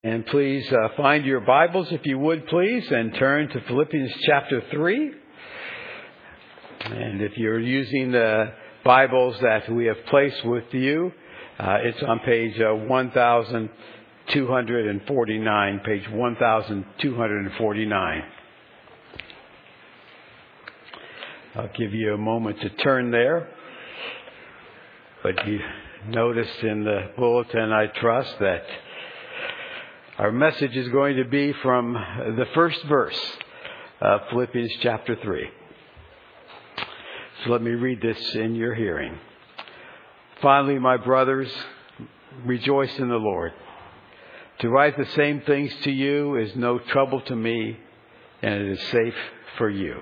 And please find your Bibles, if you would, please, and turn to Philippians chapter 3. And if you're using the Bibles that we have placed with you, it's on page 1249, page 1249. I'll give you a moment to turn there. But you noticed in the bulletin, I trust, that our message is going to be from the first verse of Philippians chapter 3. So let me read this in your hearing. Finally, my brothers, rejoice in the Lord. To write the same things to you is no trouble to me, and it is safe for you.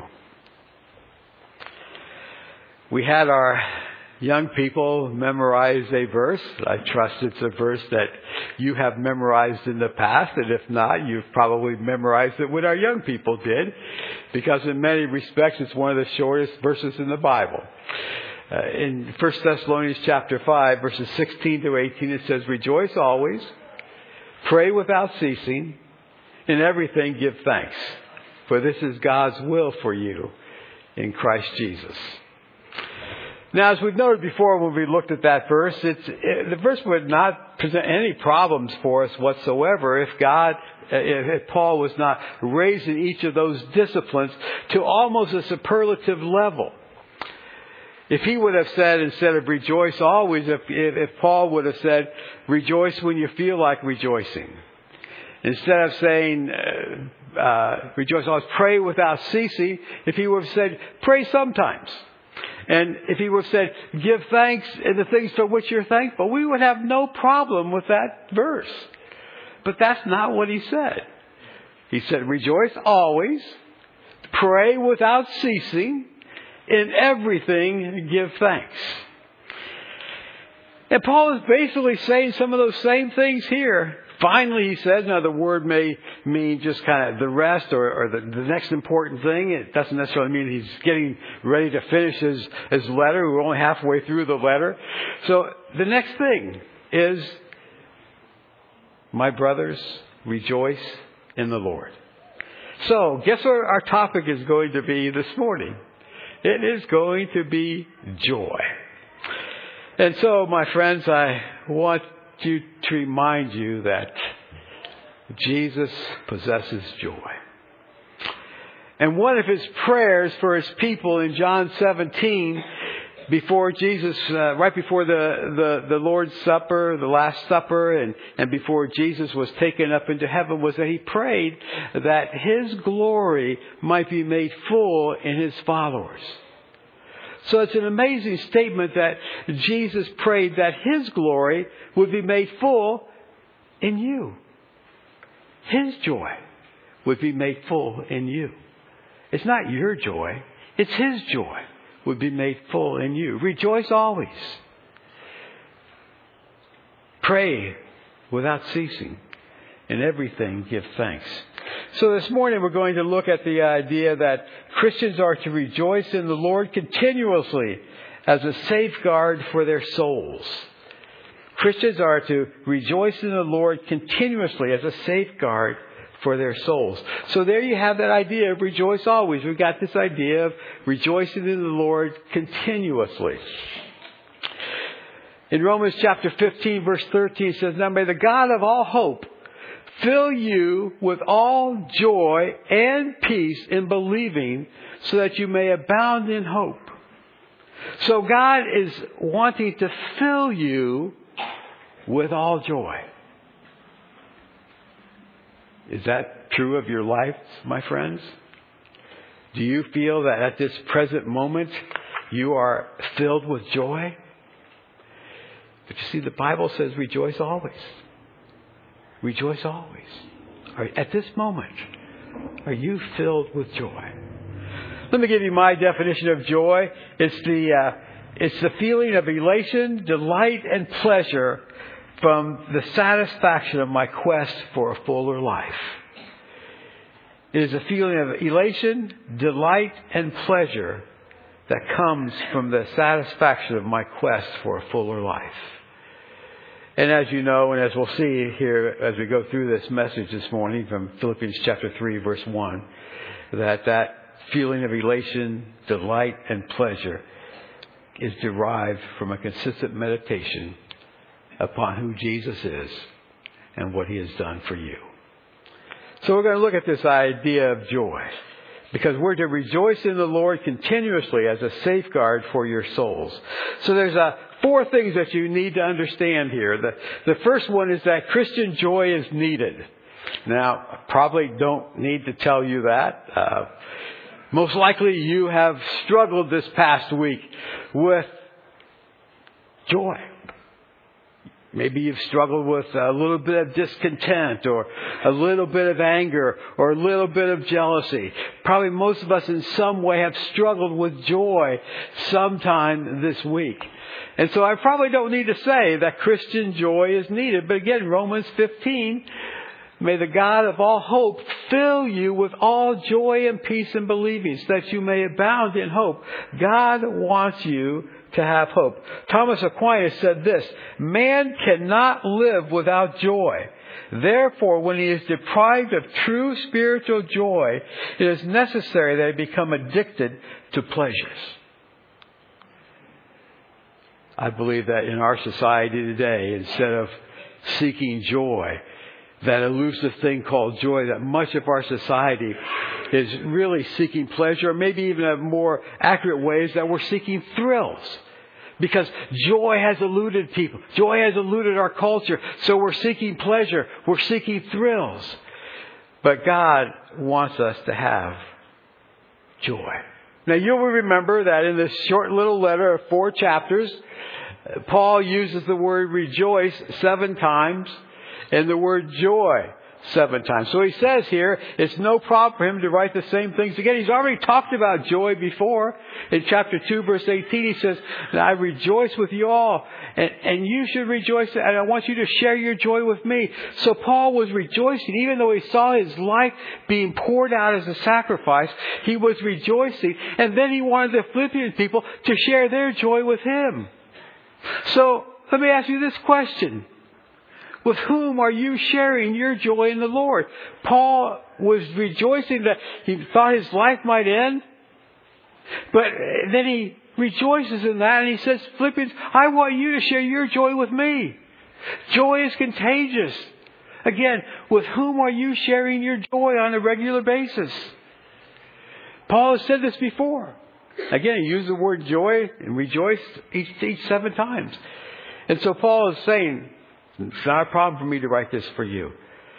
We had our young people memorize a verse. I trust it's a verse that you have memorized in the past, and if not, you've probably memorized it when our young people did, because in many respects it's one of the shortest verses in the Bible. In 1 Thessalonians chapter 5, verses 16 to 18, it says, "Rejoice always, pray without ceasing, in everything give thanks, for this is God's will for you in Christ Jesus." Now, as we've noted before when we looked at that verse, the verse would not present any problems for us whatsoever if Paul was not raising each of those disciplines to almost a superlative level. If he would have said, instead of rejoice always, if Paul would have said, rejoice when you feel like rejoicing, instead of saying, rejoice always, pray without ceasing, if he would have said, pray sometimes. And if he would have said, give thanks in the things for which you're thankful, we would have no problem with that verse. But that's not what he said. He said, rejoice always, pray without ceasing, in everything give thanks. And Paul is basically saying some of those same things here. Finally, he says, now the word may mean just kind of the rest or the next important thing. It doesn't necessarily mean he's getting ready to finish his letter. We're only halfway through the letter. So the next thing is, my brothers, rejoice in the Lord. So guess what our topic is going to be this morning? It is going to be joy. And so, my friends, I want to remind you that Jesus possesses joy. And one of his prayers for his people in John 17, before Jesus, right before the Lord's Supper, the Last Supper, and before Jesus was taken up into heaven, was that he prayed that his glory might be made full in his followers. So it's an amazing statement that Jesus prayed that his glory would be made full in you. His joy would be made full in you. It's not your joy. It's his joy would be made full in you. Rejoice always. Pray without ceasing. In everything give thanks. So this morning we're going to look at the idea that Christians are to rejoice in the Lord continuously as a safeguard for their souls. Christians are to rejoice in the Lord continuously as a safeguard for their souls. So there you have that idea of rejoice always. We've got this idea of rejoicing in the Lord continuously. In Romans chapter 15, verse 13, it says, "Now may the God of all hope fill you with all joy and peace in believing, so that you may abound in hope." So God is wanting to fill you with all joy. Is that true of your life, my friends? Do you feel that at this present moment you are filled with joy? But you see, the Bible says rejoice always. Rejoice always. At this moment, are you filled with joy? Let me give you my definition of joy. It's the feeling of elation, delight, and pleasure from the satisfaction of my quest for a fuller life. It is a feeling of elation, delight, and pleasure that comes from the satisfaction of my quest for a fuller life. And as you know, and as we'll see here as we go through this message this morning from Philippians chapter 3, verse 1, that feeling of elation, delight, and pleasure is derived from a consistent meditation upon who Jesus is and what He has done for you. So we're going to look at this idea of joy, because we're to rejoice in the Lord continuously as a safeguard for your souls. So there's four things that you need to understand here. The first one is that Christian joy is needed. Now, I probably don't need to tell you that. Most likely you have struggled this past week with joy. Maybe you've struggled with a little bit of discontent or a little bit of anger or a little bit of jealousy. Probably most of us in some way have struggled with joy sometime this week. And so I probably don't need to say that Christian joy is needed. But again, Romans 15, may the God of all hope fill you with all joy and peace in believing, so that you may abound in hope. God wants you to have hope. Thomas Aquinas said this: man cannot live without joy. Therefore, when he is deprived of true spiritual joy, it is necessary that he become addicted to pleasures. I believe that in our society today, instead of seeking joy, that elusive thing called joy, that much of our society is really seeking pleasure, or maybe even a more accurate way is that we're seeking thrills. Because joy has eluded people. Joy has eluded our culture. So we're seeking pleasure. We're seeking thrills. But God wants us to have joy. Now you'll remember that in this short little letter of 4 chapters, Paul uses the word rejoice 7 times and the word joy 7 times. So he says here, it's no problem for him to write the same things again. He's already talked about joy before. In chapter 2, verse 18, he says, I rejoice with you all, and you should rejoice, and I want you to share your joy with me. So Paul was rejoicing, even though he saw his life being poured out as a sacrifice, he was rejoicing, and then he wanted the Philippian people to share their joy with him. So let me ask you this question. With whom are you sharing your joy in the Lord? Paul was rejoicing that he thought his life might end. But then he rejoices in that and he says, Philippians, I want you to share your joy with me. Joy is contagious. Again, with whom are you sharing your joy on a regular basis? Paul has said this before. Again, he used the word joy and rejoice each 7 times. And so Paul is saying, it's not a problem for me to write this for you.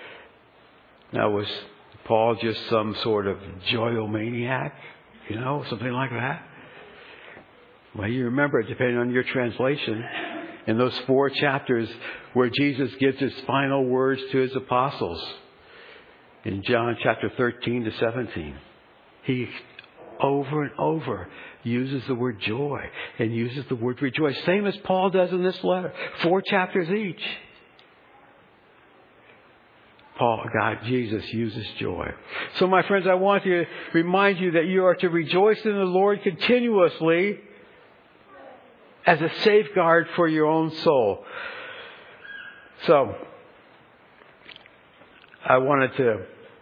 Now, was Paul just some sort of joyomaniac? Something like that? Well, you remember, depending on your translation, in those 4 chapters where Jesus gives his final words to his apostles in John chapter 13 to 17. He over and over uses the word joy and uses the word rejoice. Same as Paul does in this letter. 4 chapters each. Jesus uses joy. So my friends, I want to remind you that you are to rejoice in the Lord continuously as a safeguard for your own soul. So, I wanted to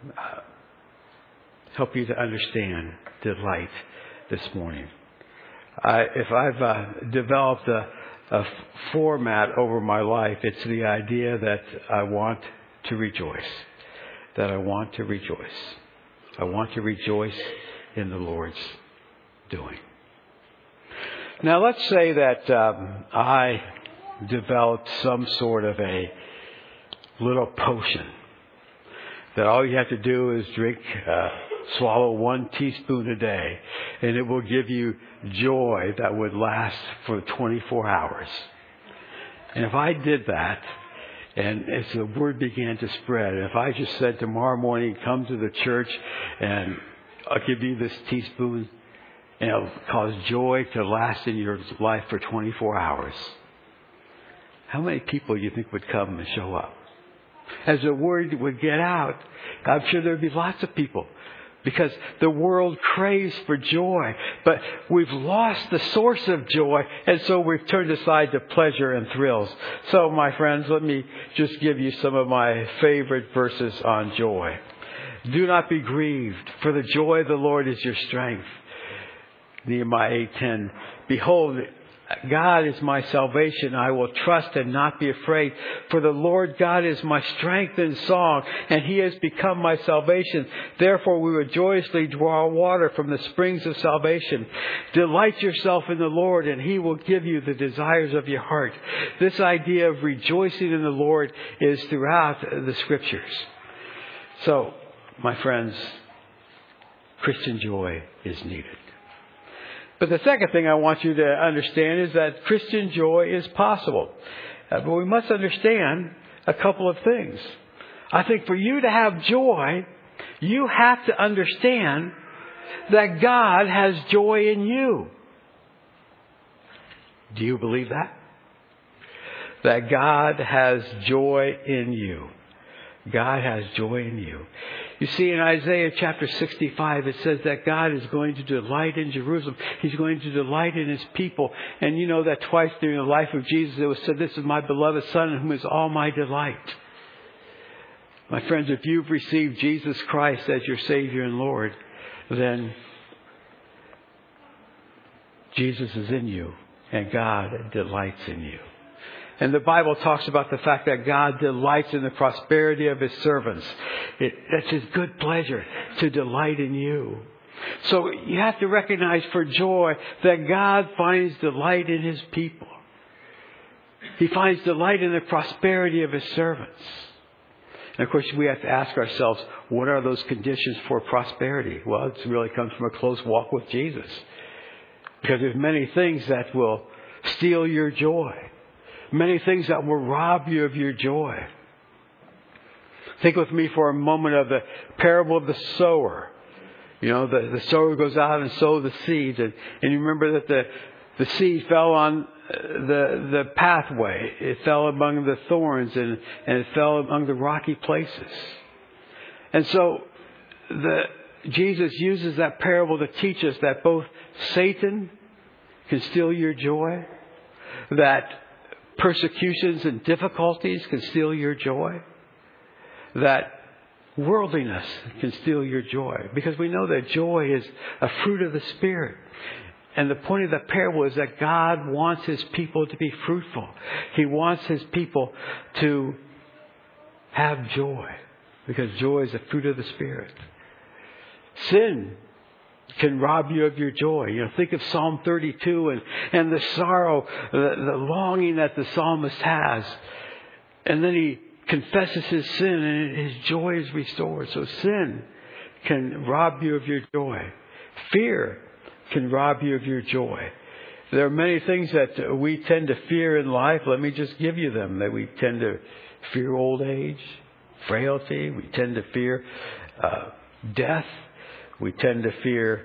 help you to understand delight this morning. If I've developed a format over my life, it's the idea that I want to rejoice. That I want to rejoice. I want to rejoice in the Lord's doing. Now let's say that I developed some sort of a little potion that all you have to do is swallow 1 teaspoon a day, and it will give you joy that would last for 24 hours. And if I did that, and as the word began to spread, if I just said tomorrow morning, come to the church and I'll give you this teaspoon and it'll cause joy to last in your life for 24 hours. How many people do you think would come and show up? As the word would get out, I'm sure there would be lots of people because the world craves for joy. But we've lost the source of joy, and so we've turned aside to pleasure and thrills. So, my friends, let me just give you some of my favorite verses on joy. Do not be grieved, for the joy of the Lord is your strength. Nehemiah 8:10. Behold, God is my salvation. I will trust and not be afraid. For the Lord God is my strength and song, and He has become my salvation. Therefore we will joyously draw water from the springs of salvation. Delight yourself in the Lord, and He will give you the desires of your heart. This idea of rejoicing in the Lord is throughout the Scriptures. So, my friends, Christian joy is needed. But the second thing I want you to understand is that Christian joy is possible. But we must understand a couple of things. I think for you to have joy, you have to understand that God has joy in you. Do you believe that? That God has joy in you. God has joy in you. You see, in Isaiah chapter 65, it says that God is going to delight in Jerusalem. He's going to delight in His people. And you know that twice during the life of Jesus, it was said, "This is my beloved Son in whom is all my delight." My friends, if you've received Jesus Christ as your Savior and Lord, then Jesus is in you and God delights in you. And the Bible talks about the fact that God delights in the prosperity of His servants. That's His good pleasure to delight in you. So you have to recognize for joy that God finds delight in His people. He finds delight in the prosperity of His servants. And of course, we have to ask ourselves, what are those conditions for prosperity? Well, it really comes from a close walk with Jesus. Because there's many things that will steal your joy. Many things that will rob you of your joy. Think with me for a moment of the parable of the sower. You know, the sower goes out and sows the seeds. And you remember that the seed fell on the pathway. It fell among the thorns and it fell among the rocky places. And so Jesus uses that parable to teach us that both Satan can steal your joy, that persecutions and difficulties can steal your joy, that worldliness can steal your joy. Because we know that joy is a fruit of the Spirit. And the point of the parable is that God wants His people to be fruitful. He wants His people to have joy. Because joy is a fruit of the Spirit. Sin can rob you of your joy. You know, think of Psalm 32 and the sorrow, the longing that the psalmist has. And then he confesses his sin and his joy is restored. So sin can rob you of your joy. Fear can rob you of your joy. There are many things that we tend to fear in life. Let me just give you them. That we tend to fear old age, frailty. We tend to fear death. We tend to fear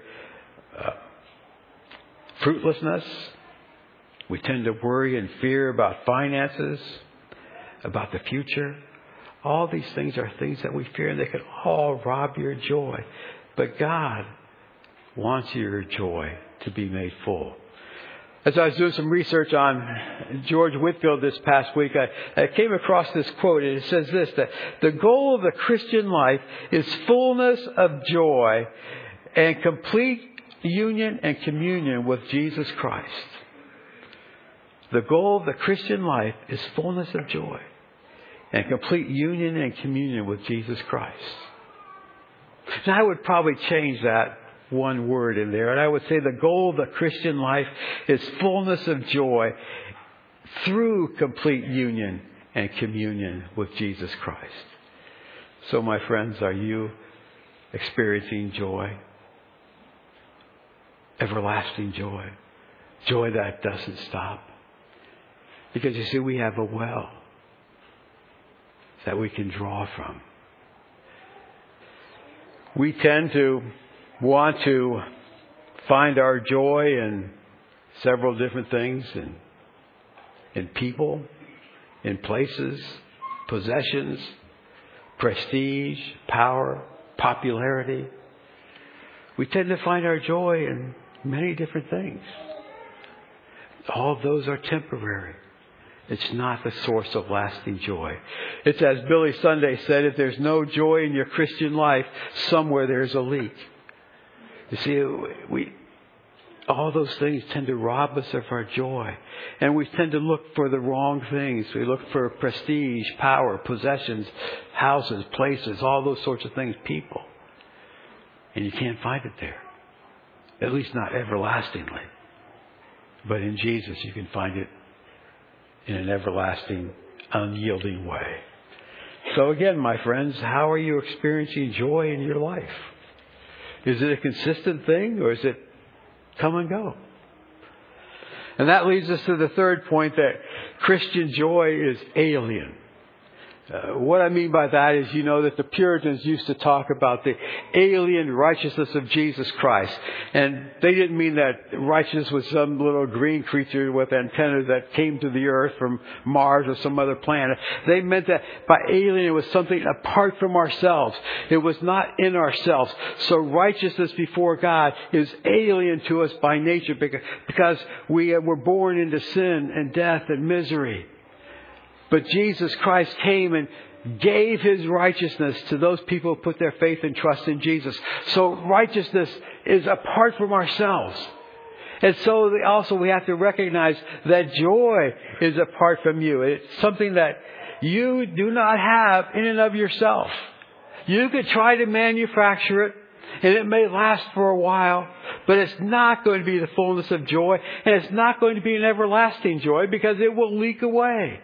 fruitlessness. We tend to worry and fear about finances, about the future. All these things are things that we fear, and they can all rob your joy. But God wants your joy to be made full. As I was doing some research on George Whitefield this past week, I came across this quote, and it says this, that the goal of the Christian life is fullness of joy and complete union and communion with Jesus Christ. The goal of the Christian life is fullness of joy and complete union and communion with Jesus Christ. Now, I would probably change that one word in there, and I would say the goal of the Christian life is fullness of joy through complete union and communion with Jesus Christ. So, my friends, are you experiencing joy? Everlasting joy. Joy that doesn't stop. Because you see, we have a well that we can draw from. We tend to want to find our joy in several different things, in people, in places, possessions, prestige, power, popularity. We tend to find our joy in many different things. All of those are temporary. It's not the source of lasting joy. It's as Billy Sunday said, if there's no joy in your Christian life, somewhere there's a leak. You see, all those things tend to rob us of our joy. And we tend to look for the wrong things. We look for prestige, power, possessions, houses, places, all those sorts of things, people. And you can't find it there. At least not everlastingly. But in Jesus you can find it in an everlasting, unyielding way. So again, my friends, how are you experiencing joy in your life? Is it a consistent thing, or is it come and go? And that leads us to the third point, that Christian joy is alien. What I mean by that is, you know, that the Puritans used to talk about the alien righteousness of Jesus Christ. And they didn't mean that righteousness was some little green creature with antennas that came to the earth from Mars or some other planet. They meant that by alien it was something apart from ourselves. It was not in ourselves. So righteousness before God is alien to us by nature because we were born into sin and death and misery. But Jesus Christ came and gave His righteousness to those people who put their faith and trust in Jesus. So righteousness is apart from ourselves. And so also we have to recognize that joy is apart from you. It's something that you do not have in and of yourself. You could try to manufacture it, and it may last for a while, but it's not going to be the fullness of joy, and it's not going to be an everlasting joy because it will leak away.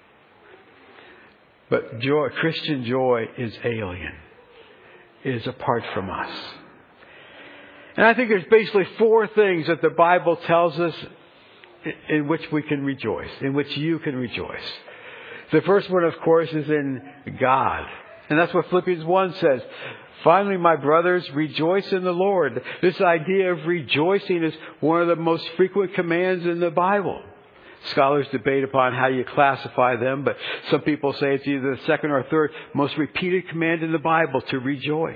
But joy, Christian joy, is alien. It is apart from us. And I think there's basically four things that the Bible tells us in which we can rejoice, in which you can rejoice. The first one, of course, is in God. And that's what Philippians 1 says. Finally, my brothers, rejoice in the Lord. This idea of rejoicing is one of the most frequent commands in the Bible. Scholars debate upon how you classify them, but some people say it's either the second or third most repeated command in the Bible, to rejoice.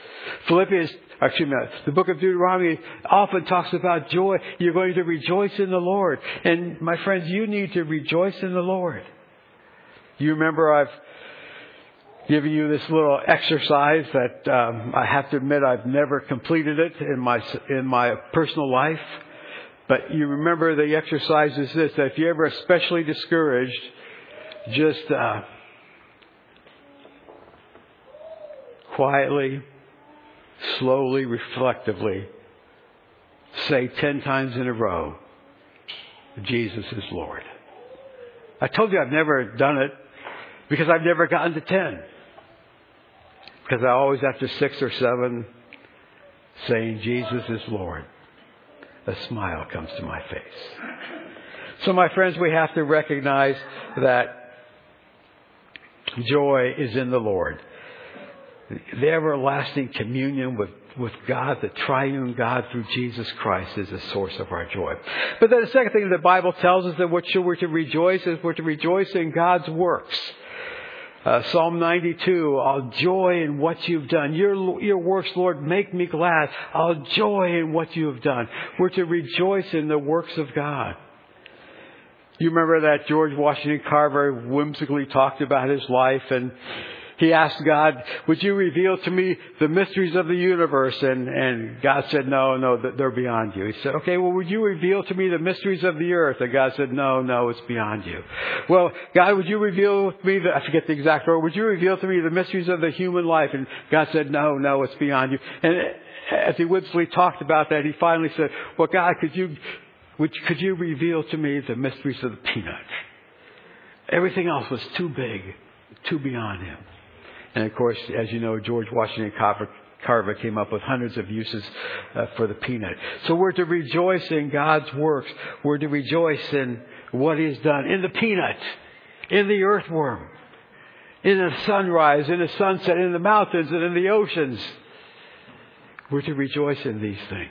The book of Deuteronomy often talks about joy. You're going to rejoice in the Lord. And my friends, you need to rejoice in the Lord. You remember I've given you this little exercise that I have to admit I've never completed it in my personal life. But you remember the exercise is this, that if you're ever especially discouraged, just quietly, slowly, reflectively say 10 times in a row, Jesus is Lord. I told you I've never done it because I've never gotten to 10. Because I always, after 6 or 7, saying Jesus is Lord, a smile comes to my face. So my friends, we have to recognize that joy is in the Lord. The everlasting communion with God, the triune God through Jesus Christ, is the source of our joy. But then the second thing the Bible tells us that we're to rejoice is we're to rejoice in God's works. Psalm 92, I'll joy in what you've done. Your works, Lord, make me glad. I'll joy in what you have done. We're to rejoice in the works of God. You remember that George Washington Carver whimsically talked about his life, and he asked God, would you reveal to me the mysteries of the universe? And God said, no, they're beyond you. He said, okay, well, would you reveal to me the mysteries of the earth? And God said, no, it's beyond you. Well, God, would you reveal to me, I forget the exact word, would you reveal to me the mysteries of the human life? And God said, no, it's beyond you. And as he whimsically talked about that, he finally said, well, God, could you reveal to me the mysteries of the peanut? Everything else was too big, too beyond him. And of course, as you know, George Washington Carver came up with hundreds of uses for the peanut. So we're to rejoice in God's works. We're to rejoice in what He's done. In the peanut, in the earthworm, in the sunrise, in the sunset, in the mountains, and in the oceans. We're to rejoice in these things.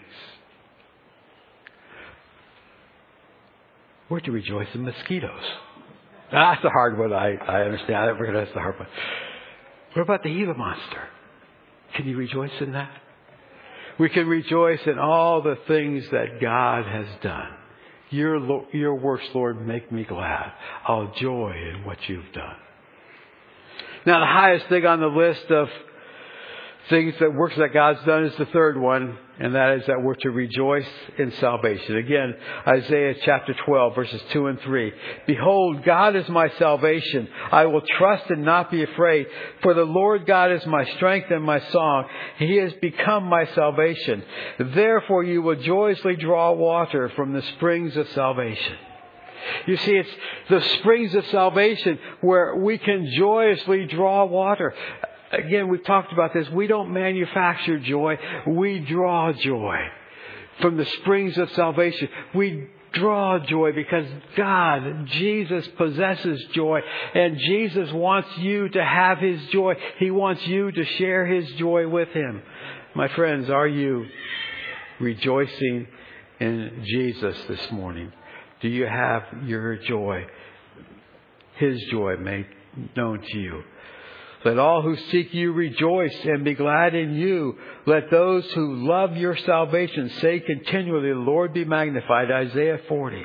We're to rejoice in mosquitoes. That's a hard one. I understand. That's the hard one. What about the Gila monster? Can you rejoice in that? We can rejoice in all the things that God has done. Your works, Lord, make me glad. I'll joy in what you've done. Now, the highest thing on the list of things that works that God's done is the third one, and that is that we're to rejoice in salvation. Again, Isaiah chapter 12, verses 2 and 3. Behold, God is my salvation. I will trust and not be afraid. For the Lord God is my strength and my song. He has become my salvation. Therefore you will joyously draw water from the springs of salvation. You see, it's the springs of salvation where we can joyously draw water. Again, we've talked about this. We don't manufacture joy. We draw joy from the springs of salvation. We draw joy because God, Jesus, possesses joy. And Jesus wants you to have His joy. He wants you to share His joy with Him. My friends, are you rejoicing in Jesus this morning? Do you have your joy, His joy made known to you? Let all who seek you rejoice and be glad in you. Let those who love your salvation say continually, the Lord be magnified. Isaiah 40.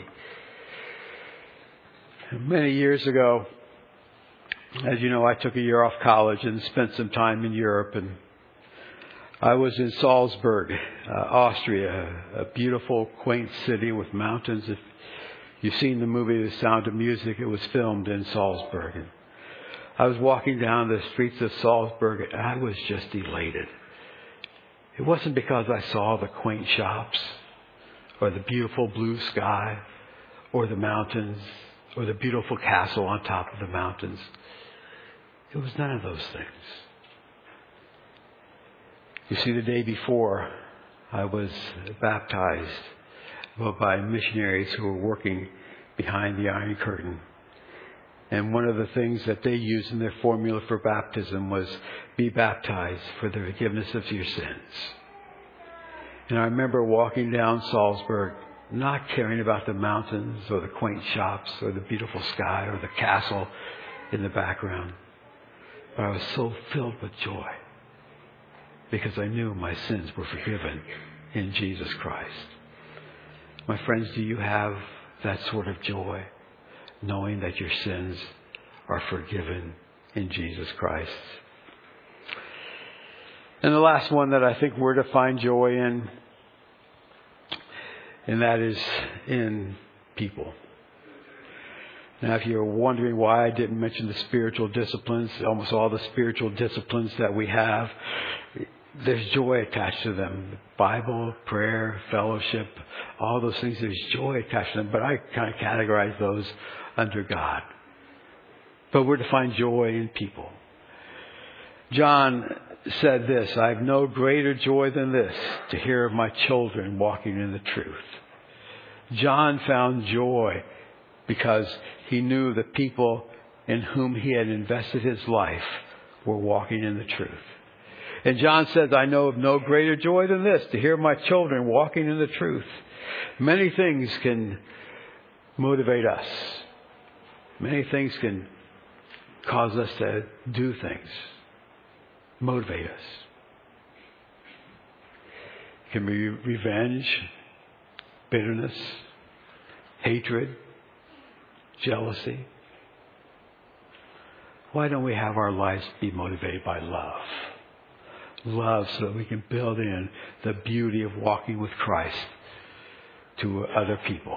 Many years ago, as you know, I took a year off college and spent some time in Europe. And I was in Salzburg, Austria, a beautiful, quaint city with mountains. If you've seen the movie The Sound of Music, it was filmed in Salzburg. And I was walking down the streets of Salzburg and I was just elated. It wasn't because I saw the quaint shops or the beautiful blue sky or the mountains or the beautiful castle on top of the mountains. It was none of those things. You see, the day before I was baptized by missionaries who were working behind the Iron Curtain. And one of the things that they used in their formula for baptism was be baptized for the forgiveness of your sins. And I remember walking down Salzburg, not caring about the mountains or the quaint shops or the beautiful sky or the castle in the background. But I was so filled with joy because I knew my sins were forgiven in Jesus Christ. My friends, do you have that sort of joy? Knowing that your sins are forgiven in Jesus Christ. And the last one that I think we're to find joy in, and that is in people. Now, if you're wondering why I didn't mention the spiritual disciplines, almost all the spiritual disciplines that we have, there's joy attached to them. Bible, prayer, fellowship, all those things, there's joy attached to them. But I kind of categorize those under God. But we're to find joy in people. John said this, I have no greater joy than this, to hear of my children walking in the truth. John found joy because he knew the people in whom he had invested his life were walking in the truth. And John says, I know of no greater joy than this, to hear my children walking in the truth. Many things can motivate us. Many things can cause us to do things, motivate us. It can be revenge, bitterness, hatred, jealousy. Why don't we have our lives be motivated by love? Love, so that we can build in the beauty of walking with Christ to other people.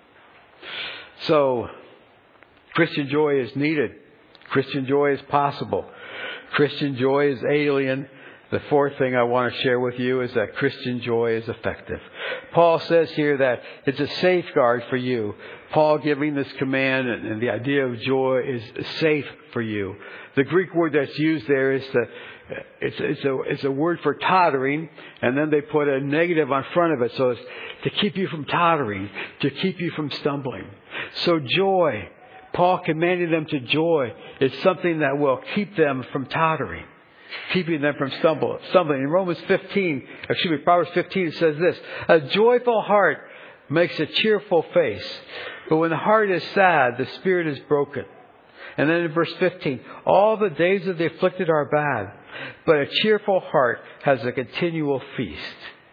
So, Christian joy is needed. Christian joy is possible. Christian joy is alien. The fourth thing I want to share with you is that Christian joy is effective. Paul says here that it's a safeguard for you. Paul giving this command and the idea of joy is safe for you. The Greek word that's used there is it's a word for tottering, and then they put a negative on front of it. So it's to keep you from tottering, to keep you from stumbling. So joy, Paul commanded them to joy, is something that will keep them from tottering, keeping them from stumbling. In Proverbs 15, it says this, a joyful heart makes a cheerful face, but when the heart is sad, the spirit is broken. And then in verse 15, all the days of the afflicted are bad, but a cheerful heart has a continual feast.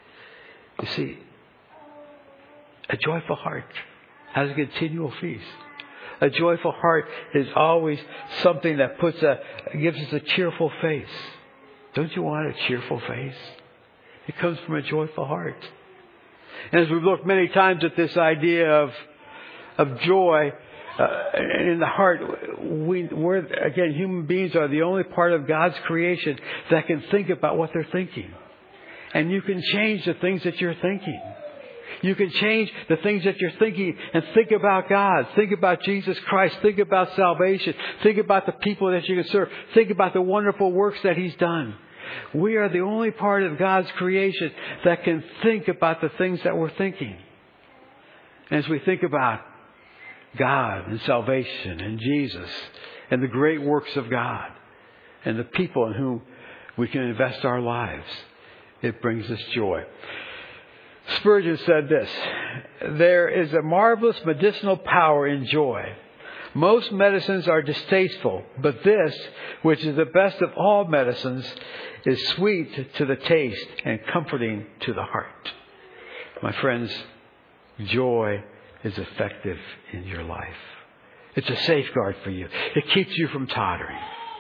You see, a joyful heart has a continual feast. A joyful heart is always something that gives us a cheerful face. Don't you want a cheerful face? It comes from a joyful heart. And as we've looked many times at this idea of joy in the heart, we're, again, human beings are the only part of God's creation that can think about what they're thinking. And you can change the things that you're thinking. You can change the things that you're thinking and think about God. Think about Jesus Christ. Think about salvation. Think about the people that you can serve. Think about the wonderful works that He's done. We are the only part of God's creation that can think about the things that we're thinking. And as we think about God and salvation and Jesus and the great works of God and the people in whom we can invest our lives, it brings us joy. Spurgeon said this: there is a marvelous medicinal power in joy. Most medicines are distasteful, but this, which is the best of all medicines, is sweet to the taste and comforting to the heart. My friends, joy is effective in your life. It's a safeguard for you. It keeps you from tottering.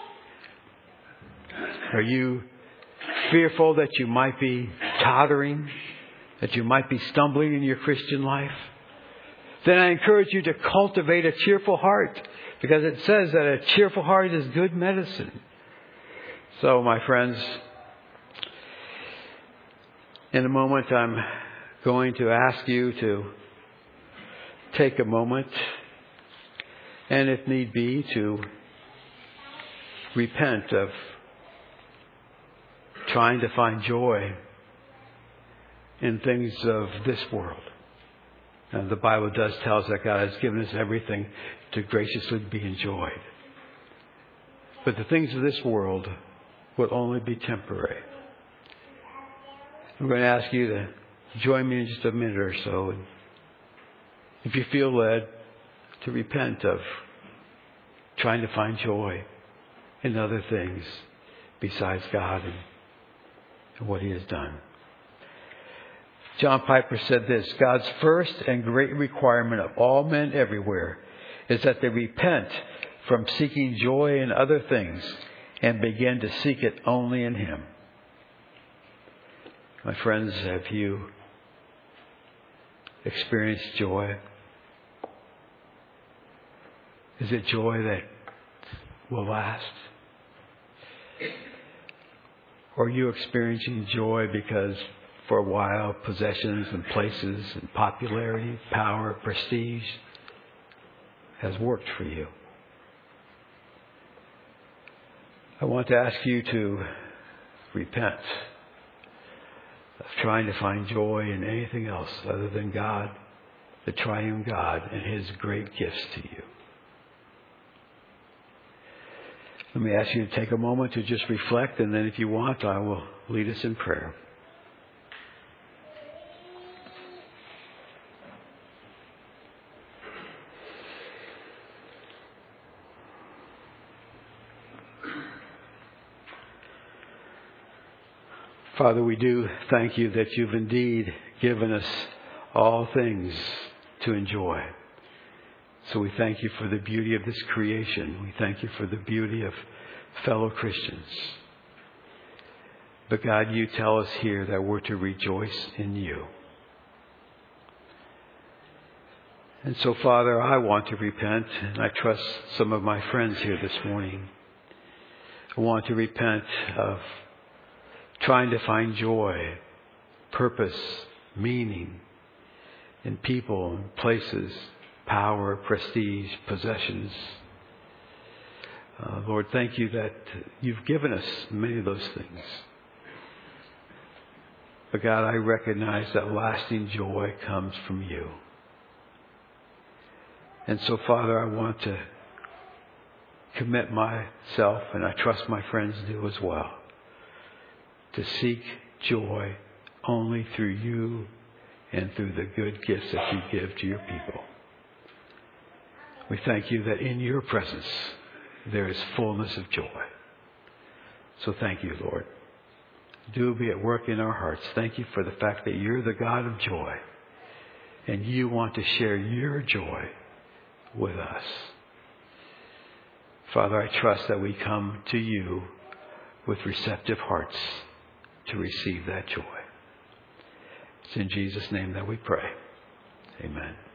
Are you fearful that you might be tottering, that you might be stumbling in your Christian life? Then I encourage you to cultivate a cheerful heart, because it says that a cheerful heart is good medicine. So, my friends, in a moment I'm going to ask you to take a moment and, if need be, to repent of trying to find joy in things of this world. And the Bible does tell us that God has given us everything to graciously be enjoyed. But the things of this world will only be temporary. I'm going to ask you to join me in just a minute or so. And if you feel led, to repent of trying to find joy in other things besides God and what He has done. John Piper said this: God's first and great requirement of all men everywhere is that they repent from seeking joy in other things and begin to seek it only in Him. My friends, have you experienced joy? Is it joy that will last? Or are you experiencing joy because for a while possessions and places and popularity, power, prestige has worked for you? I want to ask you to repent of trying to find joy in anything else other than God, the triune God, and His great gifts to you. Let me ask you to take a moment to just reflect, and then if you want, I will lead us in prayer. Father, we do thank you that you've indeed given us all things to enjoy. So we thank you for the beauty of this creation. We thank you for the beauty of fellow Christians. But God, you tell us here that we're to rejoice in you. And so, Father, I want to repent, and I trust some of my friends here this morning. I want to repent of trying to find joy, purpose, meaning in people and places, power, prestige, possessions. Lord, thank you that you've given us many of those things. But God, I recognize that lasting joy comes from you. And so, Father, I want to commit myself, and I trust my friends do as well, to seek joy only through you and through the good gifts that you give to your people. We thank you that in your presence there is fullness of joy. So thank you, Lord. Do be at work in our hearts. Thank you for the fact that you're the God of joy. And you want to share your joy with us. Father, I trust that we come to you with receptive hearts to receive that joy. It's in Jesus' name that we pray. Amen.